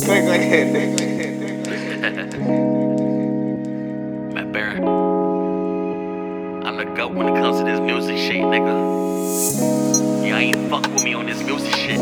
Matt Barron, I'm the GOAT when it comes to this music shit, nigga. Yeah, ain't fuck with me on this music shit.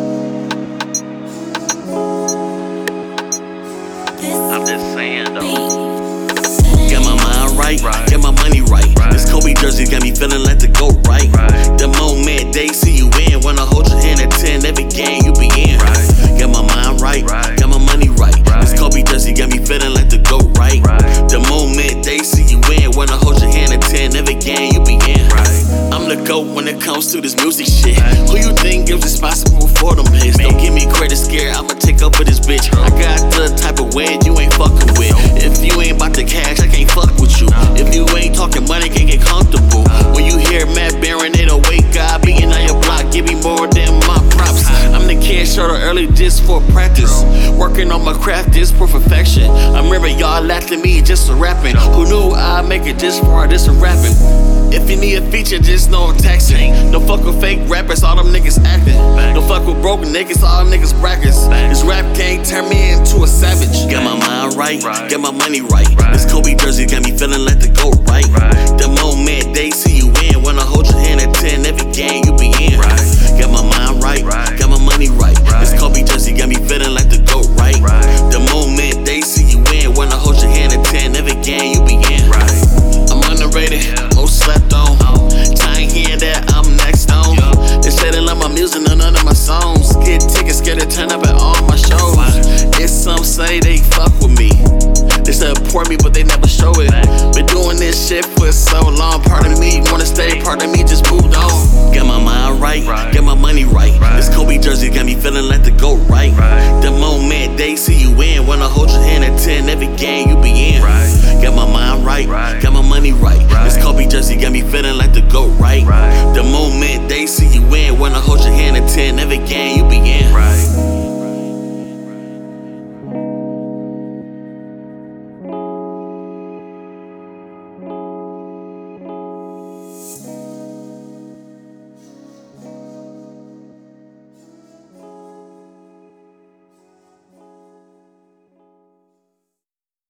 I'm just saying though. Got my mind right, got my money right. This Kobe jersey got me feeling like the GOAT, right? The moment they see you in, wanna hold your hand at 10 every game you be in. Got my mind right, got my money right. This Kobe jersey got me feeling like the GOAT, right? The moment they see you in, wanna hold your hand at 10 every game you be in. I'm the GOAT when it comes to this music shit. Who you think is responsible for them hits? Don't give me credit, scared, I'ma take up for this bitch. I got the type of way you ain't fucking with. If you ain't about the cash, I can't fuck with you. If you ain't talking money, can't get comfortable. When you hear Matt Barron, it'll wake up. Beating on your block, give me more than my props. I'm the kid, short or early just for practice. Working on my craft, this for perfection. I remember y'all laughed at me just for rapping. Who knew I'd make it just for this for rapping? If you need a feature, just know I'm texting. Don't fuck with fake rappers, all them niggas acting. Don't fuck with broken niggas, all them niggas brackets. This rap gang turned me into a savage. Got my mind right, got my money right. This Kobe jersey got me feeling like the GOAT, right? The moment they see you in, wanna hold your hand at 10 every game you be in. Got my mind right, got my money right. This Kobe jersey got me feeling like the GOAT, right? The moment they see you in, wanna hold your hand at 10 every game you be in. I'm underrated, most slept on. Time hearing that I'm next on. They say they love my music, none of my songs. Get tickets, scared to turn up at all my shows. It's some say they fuck with me. They support me, but they never show it. Been doing this shit for so long. Part of me wanna stay, part of me just moved on. Got my mind right, got my money right. This Kobe jersey got me feeling like the GOAT, right? The moment they see you in, wanna hold your hand at 10 every game you be in. Got my mind right, got my money right. This Kobe jersey got me feeling like the GOAT, right? The moment they see you in, wanna hold your hand at 10 every game